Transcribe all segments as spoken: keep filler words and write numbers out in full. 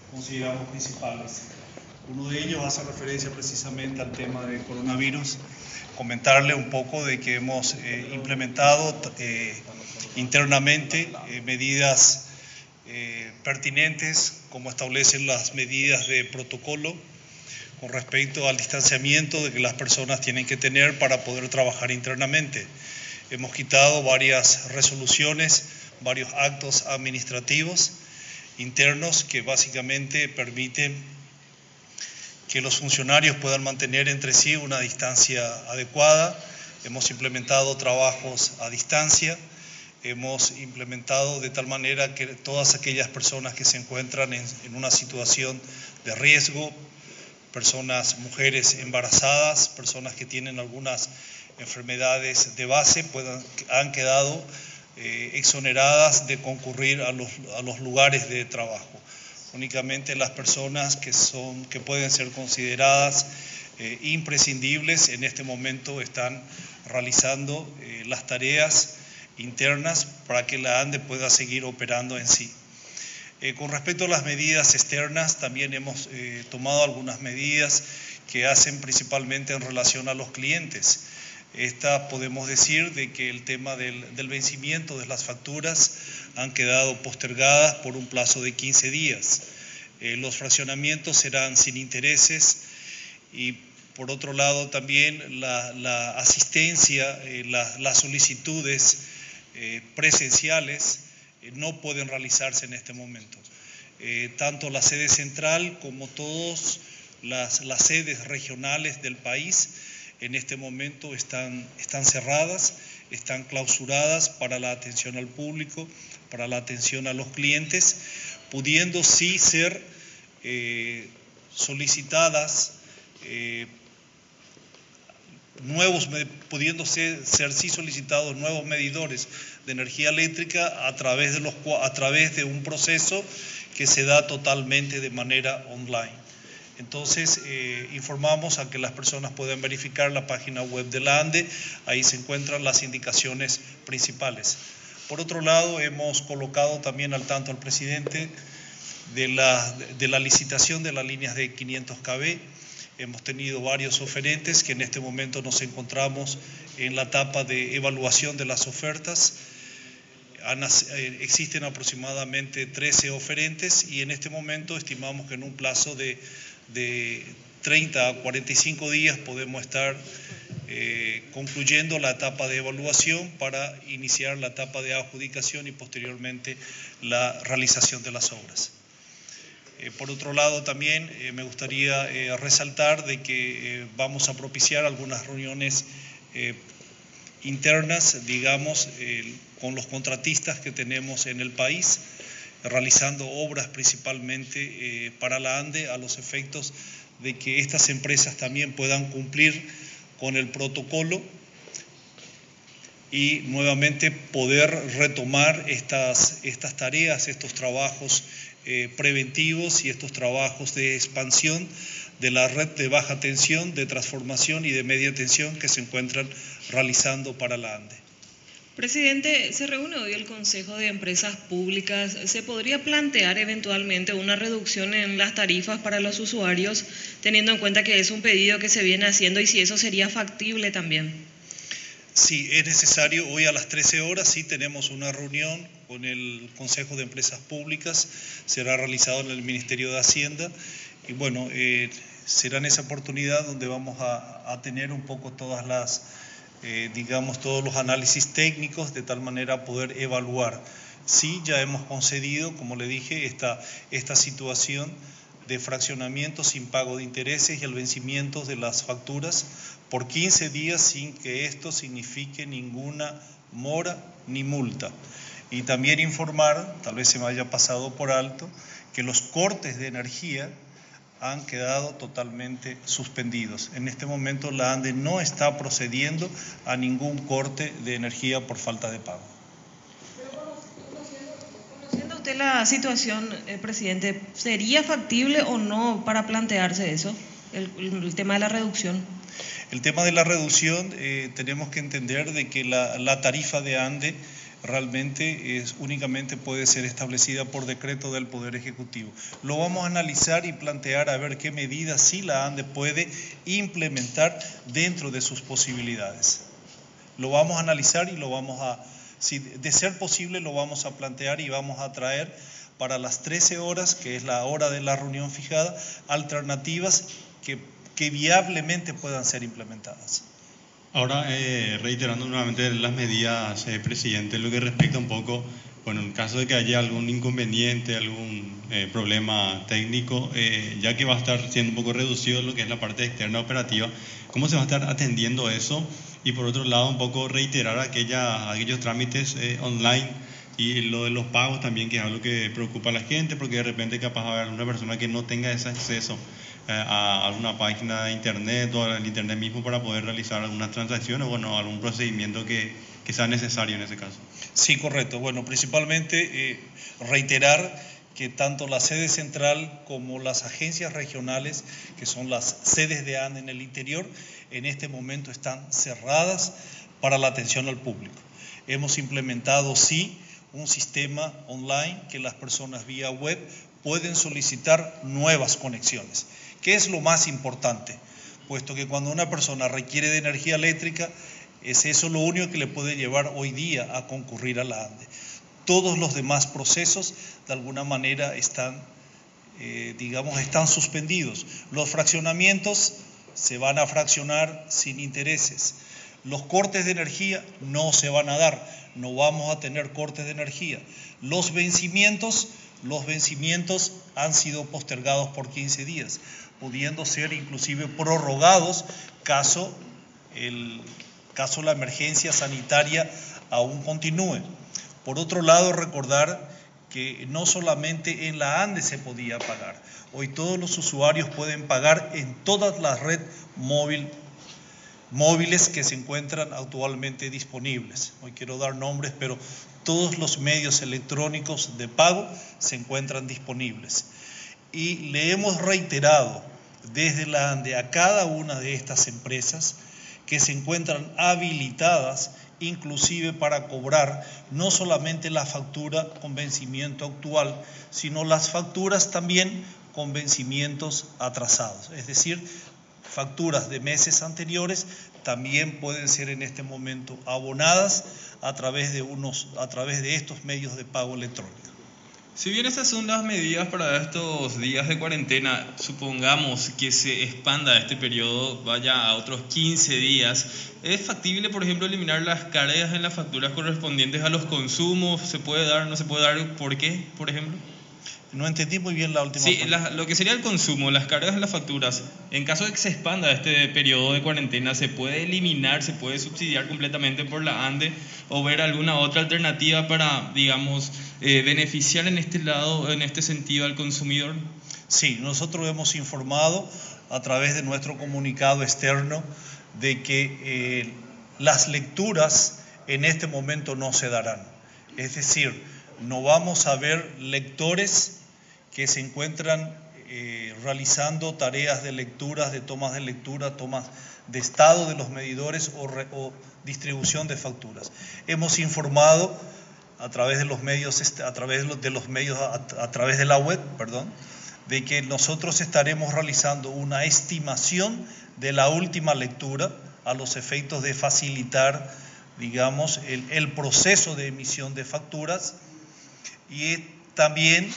consideramos principales. Uno de ellos hace referencia precisamente al tema de coronavirus. Comentarle un poco de que hemos eh, implementado eh, internamente eh, medidas eh, pertinentes, como establecen las medidas de protocolo con respecto al distanciamiento de que las personas tienen que tener para poder trabajar internamente. Hemos quitado varias resoluciones, varios actos administrativos internos que básicamente permiten que los funcionarios puedan mantener entre sí una distancia adecuada. Hemos implementado trabajos a distancia, hemos implementado de tal manera que todas aquellas personas que se encuentran en, en una situación de riesgo, personas, mujeres embarazadas, personas que tienen algunas enfermedades de base, puedan, han quedado eh, exoneradas de concurrir a los, a los lugares de trabajo. Únicamente las personas que, son, que pueden ser consideradas eh, imprescindibles en este momento están realizando eh, las tareas internas para que la ANDE pueda seguir operando en sí. Eh, con respecto a las medidas externas, también hemos eh, tomado algunas medidas que hacen principalmente en relación a los clientes. Esta podemos decir de que el tema del, del vencimiento de las facturas han quedado postergadas por un plazo de quince días. Eh, los fraccionamientos serán sin intereses y por otro lado también la, la asistencia, eh, la, las solicitudes eh, presenciales eh, no pueden realizarse en este momento. Eh, tanto la sede central como todas las, las sedes regionales del país en este momento están, están cerradas, están clausuradas para la atención al público, para la atención a los clientes, pudiendo sí ser eh, solicitadas eh, nuevos, pudiendo ser, ser sí solicitados nuevos medidores de energía eléctrica a través de los, a través de un proceso que se da totalmente de manera online. Entonces, eh, informamos a que las personas puedan verificar la página web de la ANDE, ahí se encuentran las indicaciones principales. Por otro lado, hemos colocado también al tanto al presidente de la, de la licitación de las líneas de quinientos kilómetros. Hemos tenido varios oferentes que en este momento nos encontramos en la etapa de evaluación de las ofertas. Existen aproximadamente trece oferentes y en este momento estimamos que en un plazo de, de treinta a cuarenta y cinco días podemos estar eh, concluyendo la etapa de evaluación para iniciar la etapa de adjudicación y posteriormente la realización de las obras. Eh, por otro lado también eh, me gustaría eh, resaltar de que eh, vamos a propiciar algunas reuniones eh, internas, digamos, eh, con los contratistas que tenemos en el país, realizando obras principalmente eh, para la ANDE a los efectos de que estas empresas también puedan cumplir con el protocolo y nuevamente poder retomar estas, estas tareas, estos trabajos eh, preventivos y estos trabajos de expansión de la red de baja tensión, de transformación y de media tensión que se encuentran realizando para la ANDE. Presidente, se reúne hoy el Consejo de Empresas Públicas. ¿Se podría plantear eventualmente una reducción en las tarifas para los usuarios, teniendo en cuenta que es un pedido que se viene haciendo y si eso sería factible también? Sí, es necesario. Hoy a las trece horas sí tenemos una reunión con el Consejo de Empresas Públicas, será realizado en el Ministerio de Hacienda y bueno, eh, será en esa oportunidad donde vamos a, a tener un poco todas las... Eh, digamos, todos los análisis técnicos de tal manera poder evaluar. Sí, ya hemos concedido, como le dije, esta, esta situación de fraccionamiento sin pago de intereses y el vencimiento de las facturas por quince días sin que esto signifique ninguna mora ni multa. Y también informar, tal vez se me haya pasado por alto, que los cortes de energía han quedado totalmente suspendidos. En este momento la ANDE no está procediendo a ningún corte de energía por falta de pago. Conociendo usted la situación, eh, presidente, ¿sería factible o no para plantearse eso, el, el tema de la reducción? El tema de la reducción, eh, tenemos que entender de que la, la tarifa de ANDE realmente es, únicamente puede ser establecida por decreto del Poder Ejecutivo. Lo vamos a analizar y plantear a ver qué medidas sí la ANDE puede implementar dentro de sus posibilidades. Lo vamos a analizar y lo vamos a, si de ser posible, lo vamos a plantear y vamos a traer para las trece horas, que es la hora de la reunión fijada, alternativas que, que viablemente puedan ser implementadas. Ahora, eh, reiterando nuevamente las medidas, eh, presidente, lo que respecta un poco, bueno, en caso de que haya algún inconveniente, algún eh, problema técnico, eh, ya que va a estar siendo un poco reducido lo que es la parte externa operativa, ¿cómo se va a estar atendiendo eso? Y por otro lado, un poco reiterar aquella, aquellos trámites eh, online y lo de los pagos también, que es algo que preocupa a la gente, porque de repente capaz va a haber una persona que no tenga ese acceso a alguna página de internet o al internet mismo para poder realizar algunas transacciones o bueno, algún procedimiento que, que sea necesario en ese caso. Sí, correcto. Bueno, principalmente eh, reiterar que tanto la sede central como las agencias regionales, que son las sedes de ANDE en el interior, en este momento están cerradas para la atención al público. Hemos implementado, sí, un sistema online que las personas vía web pueden solicitar nuevas conexiones. ¿Qué es lo más importante? Puesto que cuando una persona requiere de energía eléctrica, es eso lo único que le puede llevar hoy día a concurrir a la ANDE. Todos los demás procesos, de alguna manera, están, eh, digamos, están suspendidos. Los fraccionamientos se van a fraccionar sin intereses. Los cortes de energía no se van a dar, no vamos a tener cortes de energía. Los vencimientos, los vencimientos han sido postergados por quince días, pudiendo ser inclusive prorrogados caso, el, caso la emergencia sanitaria aún continúe. Por otro lado, recordar que no solamente en la ANDE se podía pagar, hoy todos los usuarios pueden pagar en todas las redes móvil, móviles que se encuentran actualmente disponibles. Hoy quiero dar nombres, pero todos los medios electrónicos de pago se encuentran disponibles. Y le hemos reiterado desde la ANDE a cada una de estas empresas que se encuentran habilitadas inclusive para cobrar no solamente la factura con vencimiento actual, sino las facturas también con vencimientos atrasados. Es decir, facturas de meses anteriores también pueden ser en este momento abonadas a través de, unos, a través de estos medios de pago electrónico. Si bien esas son las medidas para estos días de cuarentena, supongamos que se expanda este periodo, vaya a otros quince días, ¿es factible, por ejemplo, eliminar las cargas en las facturas correspondientes a los consumos? ¿Se puede dar, no se puede dar? ¿Por qué, por ejemplo? No entendí muy bien la última Sí, parte. La, lo que sería el consumo, las cargas en las facturas, en caso de que se expanda este periodo de cuarentena, ¿se puede eliminar, se puede subsidiar completamente por la ANDE o ver alguna otra alternativa para, digamos, eh, beneficiar en este lado, en este sentido al consumidor? Sí, nosotros hemos informado a través de nuestro comunicado externo de que eh, las lecturas en este momento no se darán. Es decir, no vamos a ver lectores que se encuentran eh, realizando tareas de lecturas, de tomas de lectura, tomas de estado de los medidores o, re, o distribución de facturas. Hemos informado a través de los medios, a través de los medios, a, a través de la web, perdón, de que nosotros estaremos realizando una estimación de la última lectura a los efectos de facilitar, digamos, el, el proceso de emisión de facturas y también,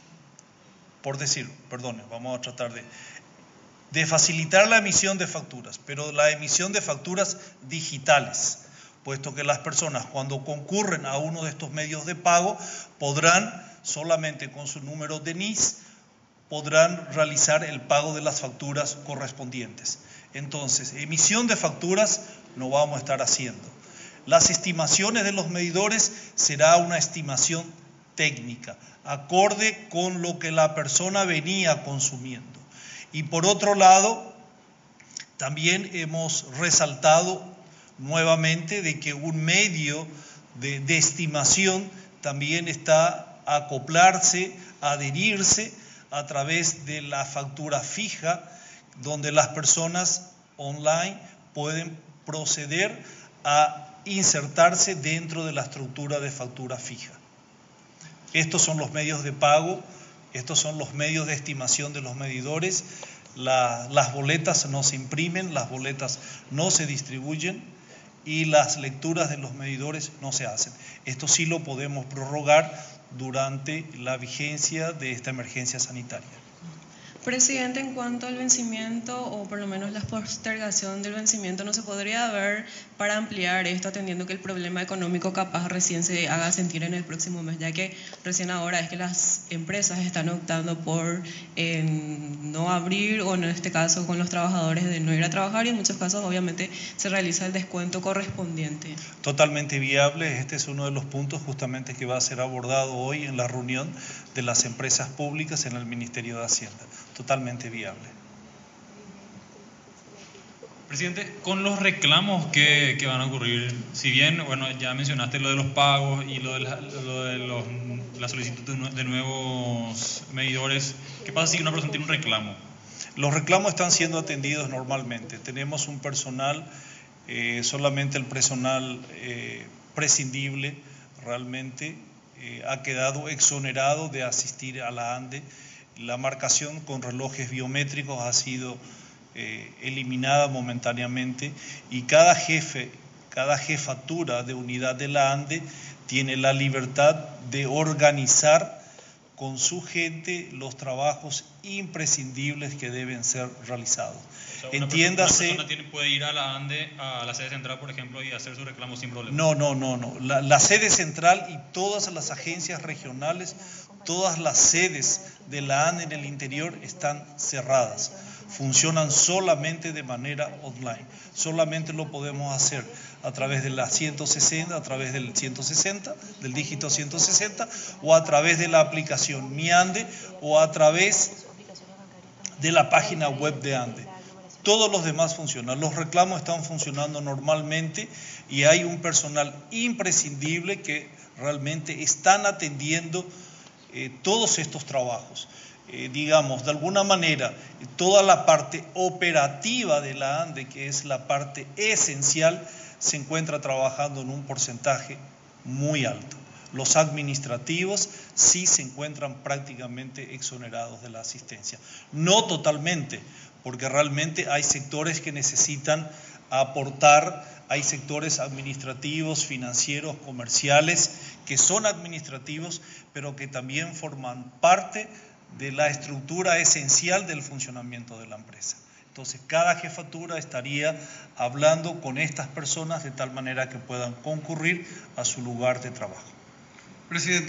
por decir, perdón, vamos a tratar de, de facilitar la emisión de facturas, pero la emisión de facturas digitales, puesto que las personas cuando concurren a uno de estos medios de pago podrán, solamente con su número de N I S, podrán realizar el pago de las facturas correspondientes. Entonces, emisión de facturas no vamos a estar haciendo. Las estimaciones de los medidores será una estimación técnica, acorde con lo que la persona venía consumiendo. Y por otro lado, también hemos resaltado nuevamente de que un medio de, de estimación también está a acoplarse, a adherirse a través de la factura fija, donde las personas online pueden proceder a insertarse dentro de la estructura de factura fija. Estos son los medios de pago, estos son los medios de estimación de los medidores. La, las boletas no se imprimen, las boletas no se distribuyen y las lecturas de los medidores no se hacen. Esto sí lo podemos prorrogar durante la vigencia de esta emergencia sanitaria. Presidente, en cuanto al vencimiento, o por lo menos la postergación del vencimiento, ¿no se podría ver para ampliar esto, atendiendo que el problema económico capaz recién se haga sentir en el próximo mes, ya que recién ahora es que las empresas están optando por eh, no abrir, o en este caso con los trabajadores de no ir a trabajar, y en muchos casos obviamente se realiza el descuento correspondiente? Totalmente viable. Este es uno de los puntos justamente que va a ser abordado hoy en la reunión de las empresas públicas en el Ministerio de Hacienda. Totalmente viable. Presidente, con los reclamos que, que van a ocurrir, si bien, bueno, ya mencionaste lo de los pagos y lo de la, lo de los, la solicitud de nuevos medidores, ¿qué pasa si una persona tiene un reclamo? Los reclamos están siendo atendidos normalmente. Tenemos un personal, eh, solamente el personal eh, prescindible realmente eh, ha quedado exonerado de asistir a la ANDE. La marcación con relojes biométricos ha sido eh, eliminada momentáneamente y cada jefe, cada jefatura de unidad de la ANDE tiene la libertad de organizar con su gente los trabajos imprescindibles que deben ser realizados. O sea, una Entiéndase. Persona, una persona tiene, puede ir a la ANDE, a la sede central, por ejemplo, y hacer su reclamo sin problema. No, no, no, no. La, la sede central y todas las agencias regionales, todas las sedes de la ANDE en el interior están cerradas. Funcionan solamente de manera online. Solamente lo podemos hacer a través de la ciento sesenta, a través del ciento sesenta, del dígito ciento sesenta, o a través de la aplicación Mi ANDE, o a través de la página web de ANDE. Todos los demás funcionan. Los reclamos están funcionando normalmente y hay un personal imprescindible que realmente están atendiendo eh, todos estos trabajos. Eh, digamos, de alguna manera, toda la parte operativa de la ANDE, que es la parte esencial, se encuentra trabajando en un porcentaje muy alto. Los administrativos sí se encuentran prácticamente exonerados de la asistencia. No totalmente, porque realmente hay sectores que necesitan aportar, hay sectores administrativos, financieros, comerciales, que son administrativos, pero que también forman parte de la estructura esencial del funcionamiento de la empresa. Entonces, cada jefatura estaría hablando con estas personas de tal manera que puedan concurrir a su lugar de trabajo. Presidente.